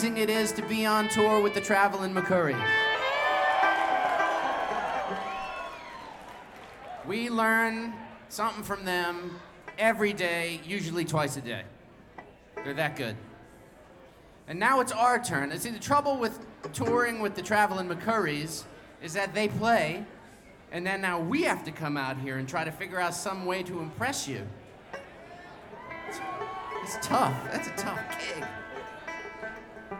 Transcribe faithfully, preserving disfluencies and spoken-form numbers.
It is to be on tour with the Traveling McCurries. We learn something from them every day, usually twice a day. They're that good. And now it's our turn. See, the trouble with touring with the Traveling McCurries is that they play, and then now we have to come out here and try to figure out some way to impress you. It's, it's tough. That's a tough gig.